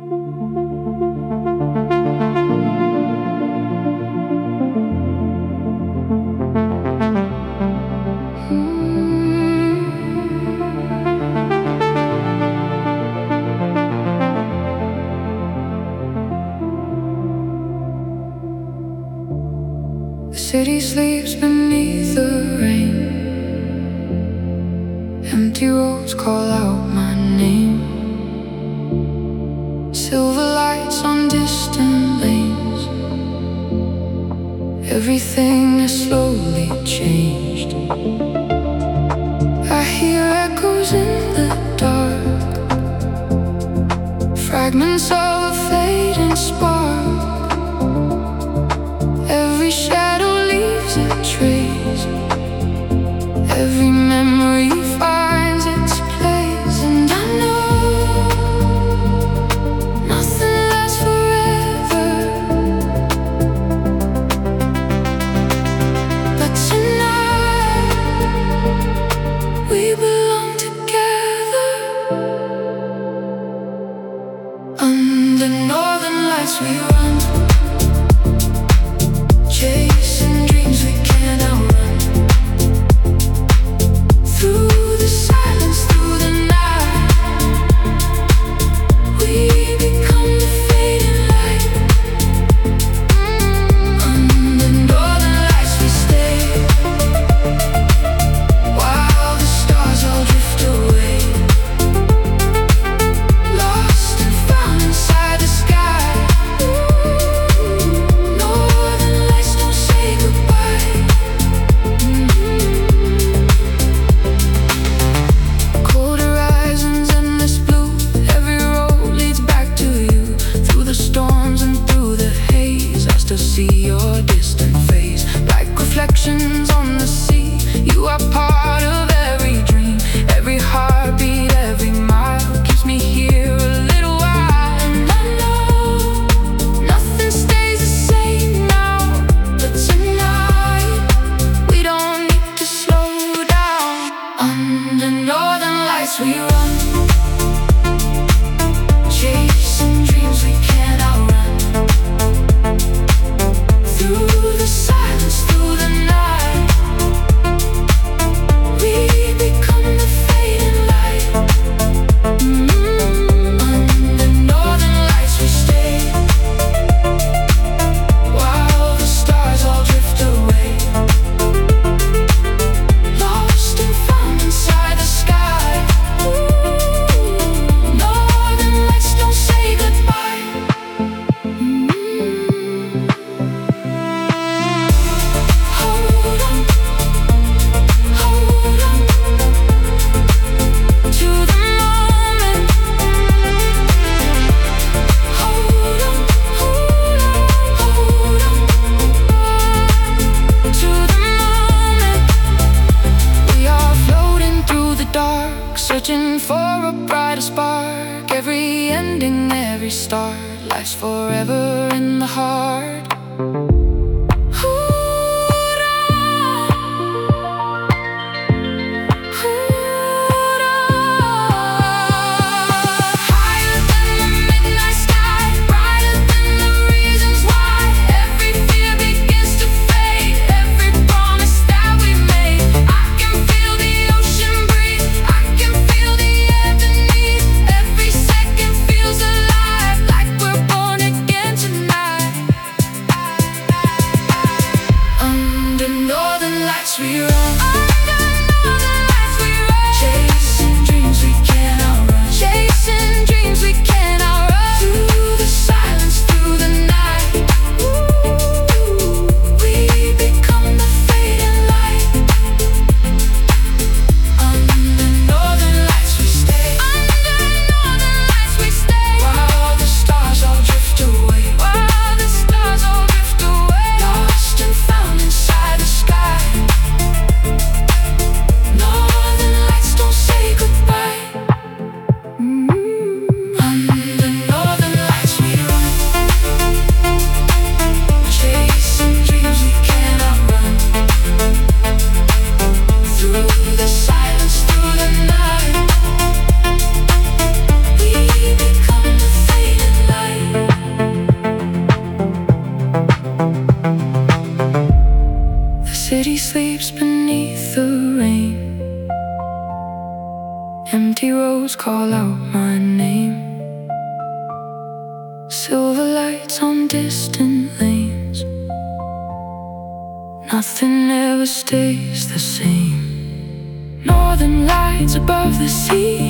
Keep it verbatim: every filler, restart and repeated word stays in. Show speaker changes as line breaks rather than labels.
The city sleeps beneath the rain. Empty roads call out my name. Silver lights on distant lanes. Everything has slowly changed. I hear echoes in the dark, fragments of a fading spark. Every shadow leaves a trace. Every memory finds its place. And I know nothing lasts forever, but tonight we belong together. Under northern lights we run, chasing dreams we can't outrun. Through the silence, through the night, we become the fading light. Under northern lights we stay, while the stars all drift away. Lost and found inside the sky. Northern lights don't say goodbye. Cold horizons, endless blue. Every road leads back to you. Through the storms and through the haze, I still see your distant face. Like reflections on the sea, you are part of every dream. Every heartbeat, every mile keeps me here a little while. And I know nothing stays the same now, but tonight we don't need to slow down. Under northern lights we run, chasing dreams we can't outrun. Through the silence, through the night, we become the fading light. Under northern lights we stay, while the stars all drift away. Lost and found inside the sky. Northern lights don't say goodbye. Hold on, hold on to the moment. Hold on, hold on, hold on to the moment. We are floating through the dark, searching for a brighter spark. Every ending, every start, life's forever in the heart. Hold on, hold on. Higher than the midnight sky, brighter than the reasons why. Every fear begins to fade, every promise that we made. I can feel the ocean breathe, I can feel the air beneath. Every second feels alive, like we're born again tonight. sleeps beneath the rain. Empty roads call out my name. Silver lights on distant lanes. Nothing ever stays the same. Northern lights above the sea.